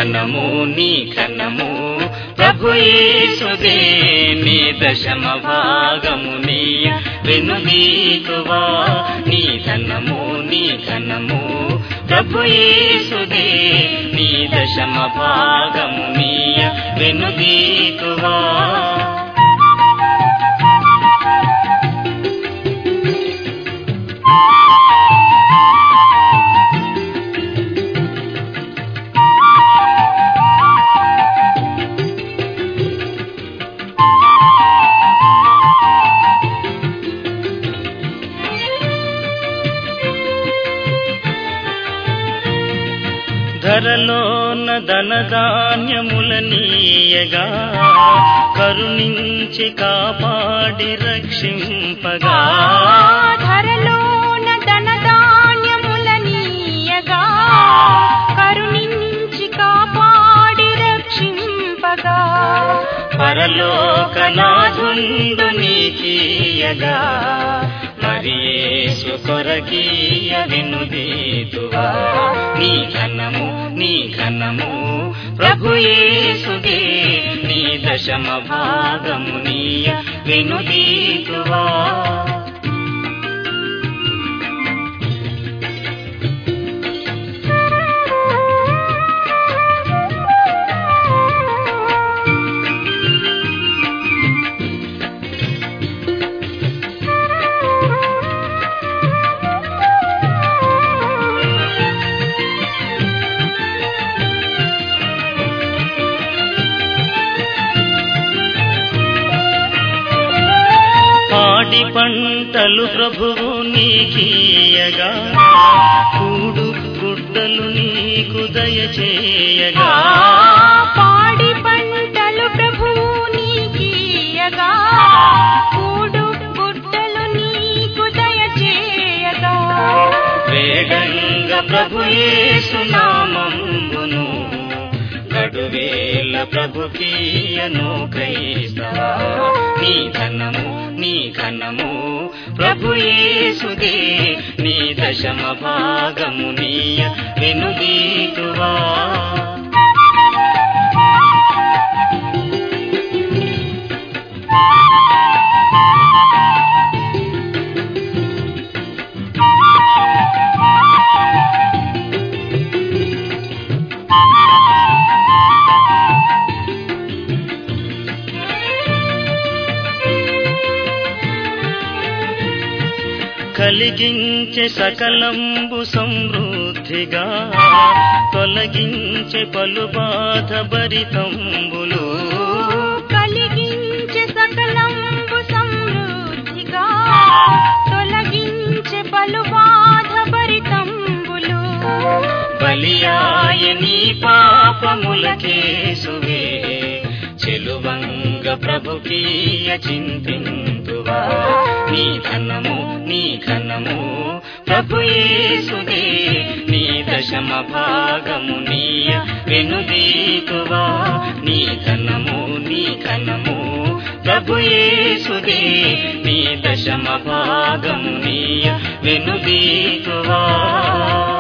ధనము నీ ఘనము ప్రభు యేసుదే నీ దశమ భాగము నీయ వెనుదీతువా నీ ధనము నీ ఘనము ప్రభు యేసుదే నీ దశమ భాగము నీయ వెనుదీతువా ధరలోన ధనధాన్యములనీయగా కరుణించి కాపాడి రక్షింపగా ధరలోన ధనధాన్యములనీయగా కరుణించి కాపాడి రక్షింపగా పరలోకనాథుండు నీకీయగా మరి యేసు కొరకీయ వెనుదీతువా నీ ఘనము నీ ఘనము ప్రభు యేసుదే నీ దశమ భాగము నీయ వెనుదీతువా పాడి పంటలు ప్రభువు నీకీయగా కూడు గుడ్డలు నీకు దయచేయగా పాడి పంటలు ప్రభువు నీకీయగా కూడు గుడ్డలు నీకు దయచేయగా వేడంగా ప్రభు యేసు నామమును గడువేల ప్రభుకీయను క్రైస్తవా నీ ఘనము నీ ఘనము ప్రభు యేసుదే నీ దశమ భాగము నీయ వెనుదీతువా కలిగించే సకలంబు సమృద్ధిగా తొలగించే పలు బాధ భరితంబులు కలిగించే సకలంబు సమృద్ధిగా తొలగించే పలు బాధ భరితంబులు బలియాయ నీ పాపములకేసువే చెలువంగ ప్రభుకీయ చింతింతువా నీ ఘనము నీ ఘనము ప్రభు యేసుదే నీ దశమ భాగము నీయ వెనుదీతువా నీ ఘనము నీ ఘనము ప్రభు యేసుదే నీ దశమ భాగము నీయ వెనుదీతువా